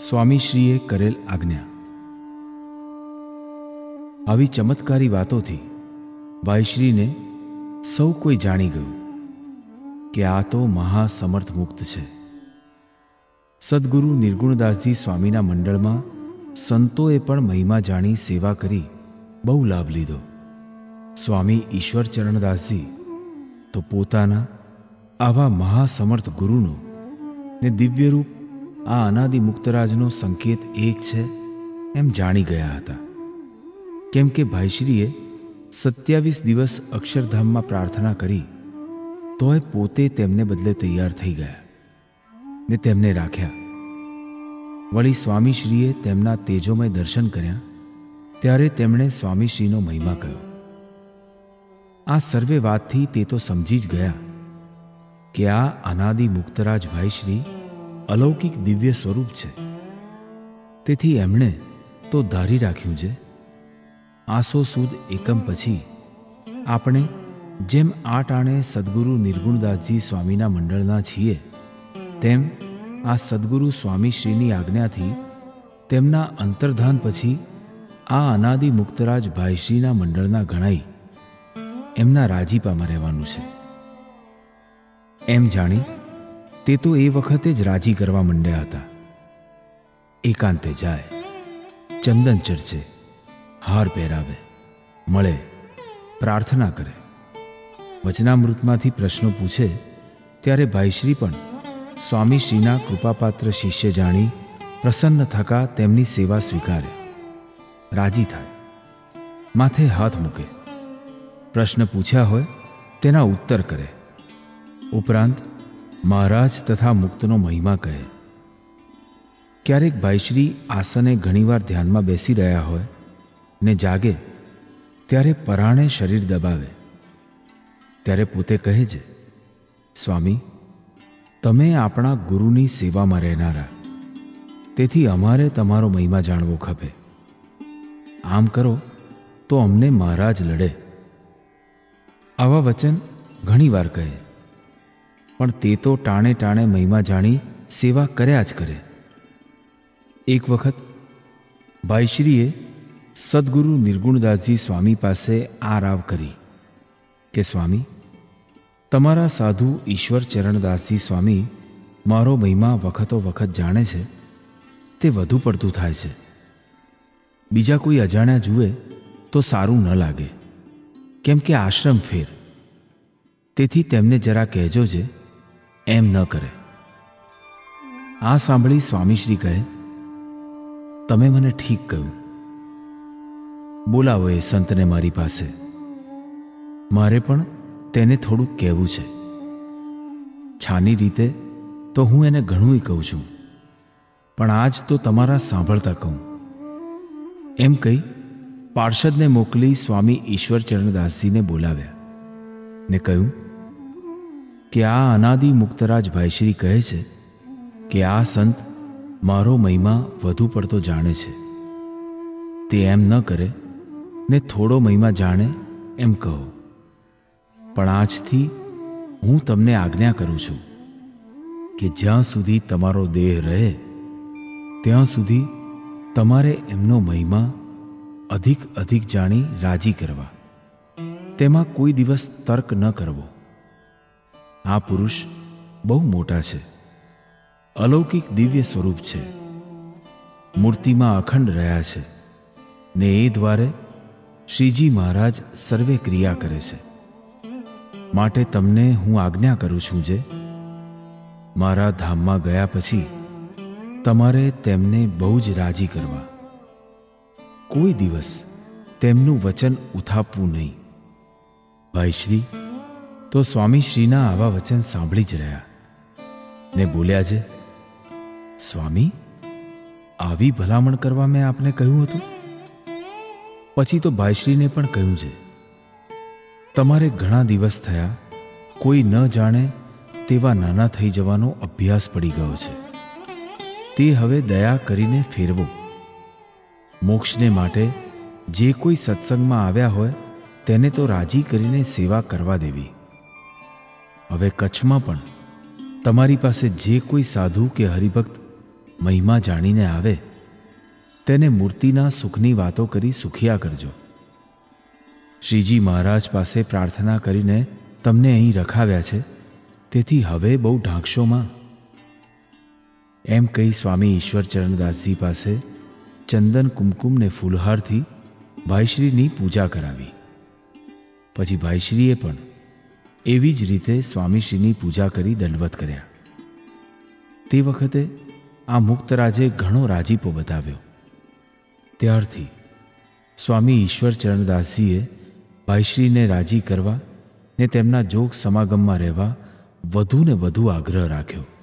સ્વામીશ્રીએ કરેલ આજ્ઞા. આવી ચમત્કારી વાતોથી ભાઈશ્રીને સૌ કોઈ જાણી ગયું કે આ તો મહાસમર્થ મુક્ત છે. સદગુરુ નિર્ગુણદાસજી સ્વામીના મંડળમાં સંતોએ પણ મહિમા જાણી સેવા કરી બહુ લાભ લીધો. સ્વામી ઈશ્વરચરણદાસજી તો પોતાના આવા મહાસમર્થ ગુરુનો ને દિવ્યરૂપ આ અનાદિ મુક્તરાજનો સંકેત એક છે એમ જાણી ગયા હતા. કેમ કે ભાઈશ્રીએ 27 દિવસ અક્ષરધામમાં પ્રાર્થના કરી તોય પોતે તેમને બદલે તૈયાર થઈ ગયા ને તેમને રાખ્યા. વળી સ્વામીશ્રીએ તેમના તેજોમય દર્શન કર્યા ત્યારે તેમણે સ્વામીશ્રીનો મહિમા કહ્યો. આ સર્વે વાતથી તે તો સમજી જ ગયા કે આ અનાદિ મુક્તરાજ ભાઈશ્રી અલૌકિક દિવ્ય સ્વરૂપ છે. તેથી એમણે તો ધારી રાખ્યું છે આસો સુદ એકમ પછી આપણે જેમ આ ટાણે સદગુરુ નિર્ગુણદાસજી સ્વામીના મંડળના છીએ તેમ આ સદગુરુ સ્વામીશ્રીની આજ્ઞાથી તેમના અંતર્ધાન પછી આ અનાદિ મુક્તરાજ ભાઈશ્રીના મંડળના ગણાઈ એમના રાજીપામાં રહેવાનું છે. એમ જાણી તે તો એ વખતે જ રાજી કરવા માંડ્યા હતા. એકાંતે જાય, ચંદન ચર્ચે, હાર પહેરાવે, મળે, પ્રાર્થના કરે, વચનામૃતમાંથી પ્રશ્નો પૂછે ત્યારે ભાઈશ્રી પણ સ્વામીશ્રીના કૃપાપાત્ર શિષ્ય જાણી પ્રસન્ન થકા તેમની સેવા સ્વીકારે, રાજી થાય, માથે હાથ મૂકે, પ્રશ્ન પૂછ્યા હોય તેના ઉત્તર કરે, ઉપરાંત મહારાજ તથા મુક્તનો મહિમા કહે. ક્યારેક ભાઈશ્રી આસને ઘણીવાર ધ્યાનમાં બેસી રહ્યા હોય ને જાગે ત્યારે પરાણે શરીર દબાવે ત્યારે પોતે કહે છે, સ્વામી, તમે આપણા ગુરુની સેવામાં રહેનારા, તેથી અમારે તમારો મહિમા જાણવો ખપે. આમ કરો તો અમને મહારાજ લડે. આવા વચન ઘણીવાર કહે, પણ તે તો ટાણે ટાણે મહિમા જાણી સેવા કર્યા જ કરે. એક વખત ભાઈશ્રીએ સદગુરુ નિર્ગુણદાસજી સ્વામી પાસે આ રાવ કરી કે સ્વામી, તમારા સાધુ ઈશ્વરચરણદાસજી સ્વામી મારો મહિમા વખતો વખત જાણે છે તે વધુ પડતું થાય છે. બીજા કોઈ અજાણ્યા જુએ તો સારું ન લાગે, કેમ કે આશ્રમ ફેર. તેથી તેમને જરા કહેજો જે એમ ન કરે. આ સાંભળી સ્વામીશ્રી કહે, તમે મને ઠીક કહ્યું. બોલાવો એ સંતને મારી પાસે. મારે પણ તેને થોડુંક કહેવું છે. છાની રીતે તો હું એને ઘણુંય કહું છું, પણ આજ તો તમારા સાંભળતા કહું. એમ કહી પાર્ષદને મોકલી સ્વામી ઈશ્વરચરણદાસજીને બોલાવ્યા ને કહ્યું કે આ અનાદિ મુક્તરાજ ભાઈશ્રી કહે છે કે આ સંત મારો મહિમા વધુ પડતો જાણે છે. તે એમ ન કરે ને થોડો મહિમા જાણે એમ કહો. પણ આજથી હું તમને આજ્ઞા કરું છું કે જ્યાં સુધી તમારો દેહ રહે ત્યાં સુધી તમારે એમનો મહિમા અધિક અધિક જાણી રાજી કરવા, તેમાં કોઈ દિવસ તર્ક ન કરવો. આ પુરુષ બહુ મોટા છે, અલૌકિક દિવ્ય સ્વરૂપ છે, મૂર્તિમાં અખંડ રહ્યા છે ને એ દ્વારે શ્રીજી મહારાજ સર્વે ક્રિયા કરે છે. માટે તમને હું આજ્ઞા કરું છું જે મારા ધામમાં ગયા પછી તમારે તેમને બહુ જ રાજી કરવા, કોઈ દિવસ તેમનું વચન ઉથાપવું નહીં. ભાઈશ્રી તો સ્વામીશ્રીના આવા વચન સાંભળી જ રહ્યા ને બોલ્યા છે, સ્વામી, આવી ભલામણ કરવા મેં આપને કહ્યું હતું. પછી તો ભાઈશ્રીને પણ કહ્યું છે, તમારે ઘણા દિવસ થયા કોઈ ન જાણે તેવા નાના થઈ જવાનો અભ્યાસ પડી ગયો છે. તે હવે દયા કરીને ફેરવો. મોક્ષને માટે જે કોઈ સત્સંગમાં આવ્યા હોય તેને તો રાજી કરીને સેવા કરવા દેવી. હવે કચ્છમાં પણ તમારી પાસે જે કોઈ સાધુ કે હરિભક્ત મહિમા જાણીને આવે તેને મૂર્તિના સુખની વાતો કરી સુખિયા કરજો. શ્રીજી મહારાજ પાસે પ્રાર્થના કરીને તમને અહીં રખાવ્યા છે, તેથી હવે બહુ ઢાંકશોમાં. એમ કહી સ્વામી ઈશ્વરચરણદાસજી પાસે ચંદન કુમકુમને ફૂલહારથી ભાઈશ્રીની પૂજા કરાવી. પછી ભાઈશ્રીએ પણ એવી જ રીતે સ્વામીશ્રીની પૂજા કરી દંડવત કર્યા. તે વખતે આ મુક્તરાજે ઘણો રાજીપો બતાવ્યો. ત્યારથી સ્વામી ઈશ્વરચરણદાસજીએ ભાઈશ્રીને રાજી કરવા ને તેમના જોગ સમાગમમાં રહેવા વધુ ને વધુ આગ્રહ રાખ્યો.